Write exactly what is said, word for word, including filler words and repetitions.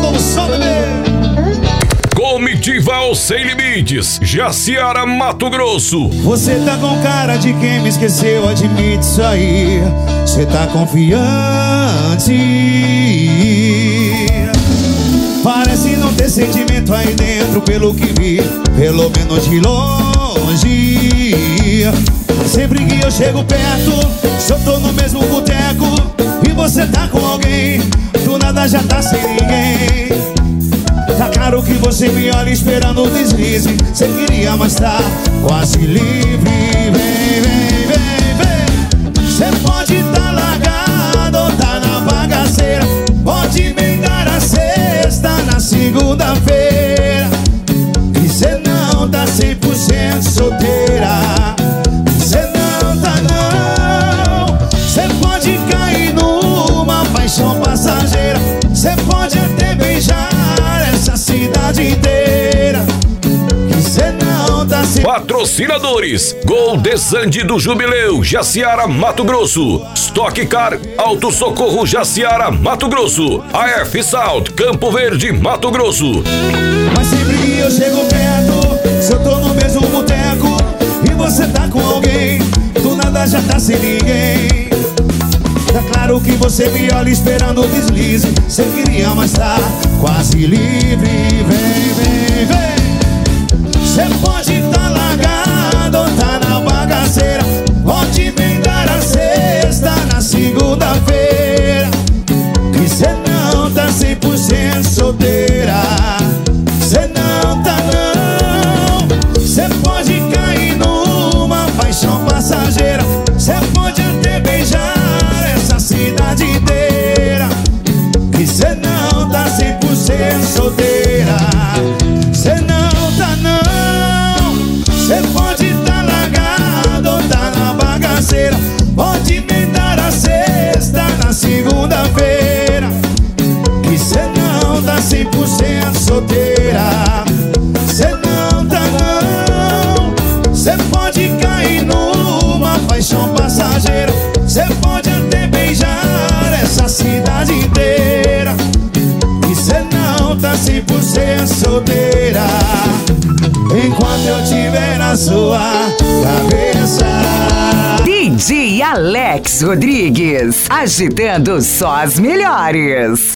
Augusto, só bebê. Comitiva Sem Limites, Jaciara, Mato Grosso. Você tá com cara de quem me esqueceu, admite isso aí. Você tá confiante, parece não ter sentimento aí dentro, pelo que vi, pelo menos de longe. Sempre que eu chego perto, se eu tô no mesmo boteco e você tá com alguém, do nada já tá sem ninguém. Tá claro que você me olha esperando o deslize. Você queria, mas tá quase livre. Vem, vem, vem, vem. Você pode tá largado ou tá na bagaceira, pode emendar a sexta na segunda-feira, e cê não tá cem por cento solteira. Cê não tá não. Cê pode cair numa paixão passageira, cê pode até beijar essa cidade inteira, que cê não tá sem... Patrocinadores: Gol Desande do Jubileu, Jaciara, Mato Grosso. Stock Car, Auto Socorro, Jaciara, Mato Grosso. A F Salt, Campo Verde, Mato Grosso. Mas sempre que eu chego perto, se eu tô no mesmo boteco e você tá com alguém, do nada já tá sem ninguém. Tá claro que você me olha esperando o deslize. Você queria, mas tá quase livre. Vem, vem, vem. Você pode tá largado ou tá na bagaceira, pode emendar a sexta na segunda-feira, que cê não tá cem por cento solteira. Cê não tá não. Cê pode cair numa paixão passageira, cê pode até beijar essa cidade inteira, que cê não tá cem por cento solteira. Cê não tá não. Cê pode tá largado ou tá na bagaceira, pode emendar a sexta na segunda-feira, que cê não tá cem por cento solteira. Cê não tá não. Cê pode cair numa paixão passageira, cê pode até beijar essa cidade inteira, e cê não tá cem por cento solteira, enquanto eu tiver na sua cabeça. D J Alex Rodrigues, agitando só as melhores.